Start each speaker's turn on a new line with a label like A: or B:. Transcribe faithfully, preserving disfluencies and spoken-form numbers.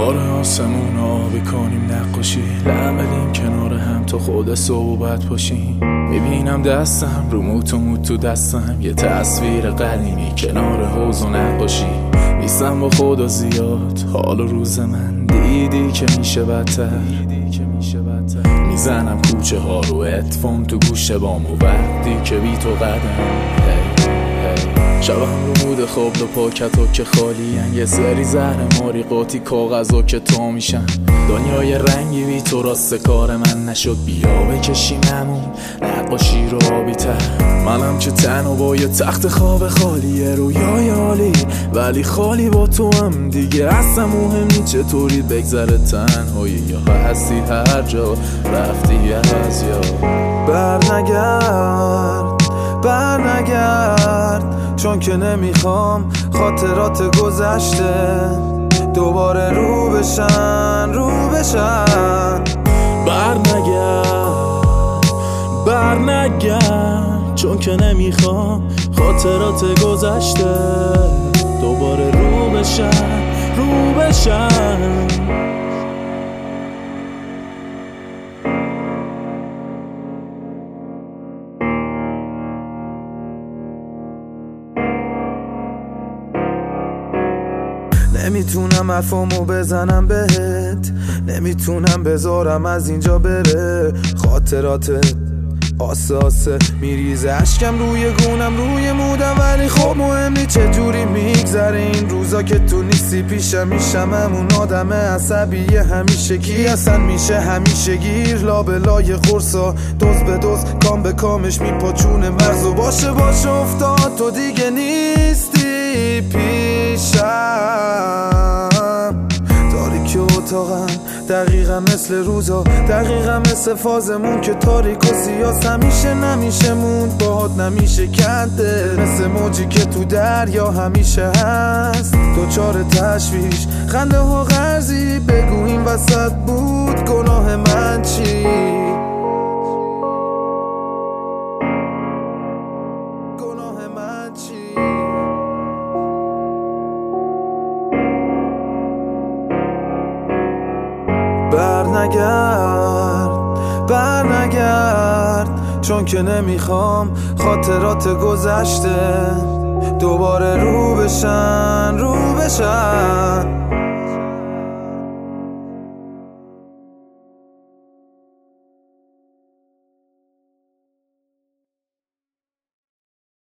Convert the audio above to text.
A: کنار آسمون آبی کنیم نقاشی، لعملیم کنار هم تا خود صحبت باشیم. میبینم دستم رو موت و موت تو دستم، یه تصویر قدیمی کنار حوض و نقاشی. نیستم با خدا زیاد حال و روز من، دیدی که میشه بدتر. میزنم کوچه ها رو اتفون تو گوش بام و وقتی که بی تو قدم هی هی. شبم رو مود خواب و پاکت ها که خالی هن، یه سری زهر ماری قاطی کاغذ ها که تا میشن. دنیای رنگی بی تو راست کار من نشد، بیا بکشیم همون نقاشی رو آبی تر. منم که تنها با یه تخت خواب خالیه، رویای عالی ولی خالی با تو هم دیگه. اصلا مهم نی چطوری بگذره تنهایی، یا هستی هر جا رفتی از یاد.
B: بر نگرد بر نگرد، چون که نمیخوام خاطرات گذشته دوباره رو بشن رو بشن.
A: بر نگرد بر نگرد، چون که نمیخوام خاطرات گذشته دوباره رو بشن رو بشن.
B: نمیتونم حرفامو بزنم بهت، نمیتونم بذارم از اینجا بره. خاطراتت آسه آسه میریزه اشکم روی گونم روی مودم، ولی خب مهم نی چجوری میگذره این روزا که تو نیستی پیشم. میشم همون آدم عصبی همیشه کی اصلا میشه همیشه گیر، لابلای خورسا دوز به دوز کام به کامش میپاچونه مرز. و باشه باشه افتاد تو دیگه نیستی پیشم. تاریکی اتاقم دقیقا مثل روزا، دقیقا مثل فازمون که تاریک و سیاس همیشه نمیشه موند باهات، نمیشه کنده مثل موجی که تو دریا همیشه هست. دوچار تشویش خنده ها غرزی، بگو این وسط بود گناه من چی؟ گناه من چی؟ بر نگرد بر نگرد، چون که نمیخوام خاطرات گذشته دوباره رو